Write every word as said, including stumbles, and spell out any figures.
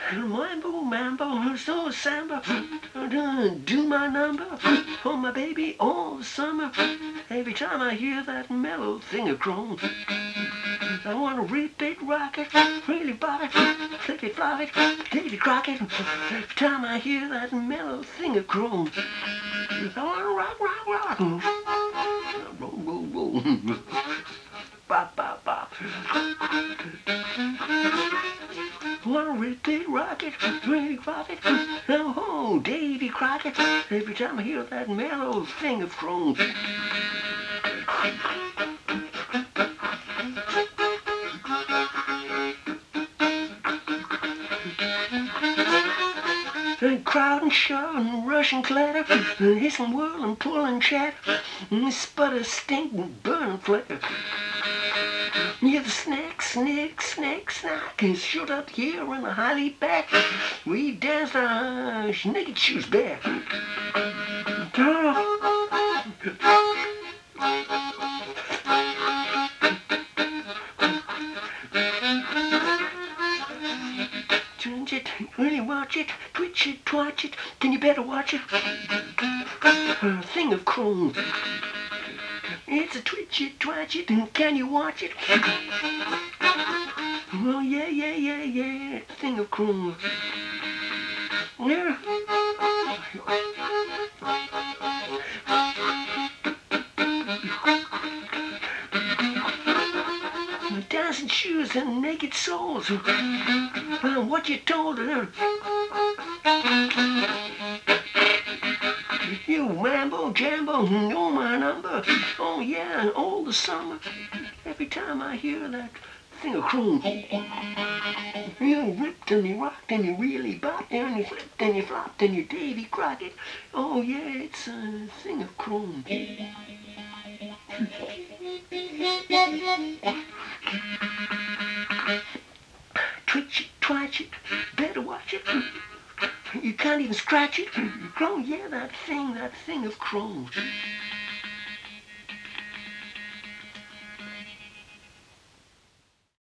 Mambo, mambo, so samba, do my number, oh my baby all summer. Every time I hear that mellow thing of chrome, I wanna rip it, rock it, really bop it, flip it, flop it, Davy Crockett. Every time I hear that mellow thing of chrome, I wanna rock, rock, rock, roll, roll, roll, bop, bop, bop. Wanna rip it, rock it, really bop it, oh, Davy Crockett. Every time I hear that mellow thing of chrome. And crowd and shove and rush and clatter, and hiss and whirl and pull and chatter, and sputter, stink and burn and flicker. Yeah, the snack, snick, snack, snack, and shoot up here in the highly back. We dance our naked shoes bare. Change it, really watch it, twitch it, twatch it, then you better watch it. A thing of chrome. It's a twitch it, twatch it, and can you watch it? Oh yeah, yeah, yeah, yeah, thing of chrome. Yeah. Dancing shoes and naked souls. Uh, what you told her? You mambo jambo, know my number. Oh yeah, all the summer. Every time I hear that thing of chrome, you ripped and you rocked and you really bopped and you flipped and you flopped and you Davy Crockett. Oh yeah, it's a thing of chrome. Twitch it, twatch it, better watch it. You can't even scratch it. Oh yeah, that thing, that thing of chrome.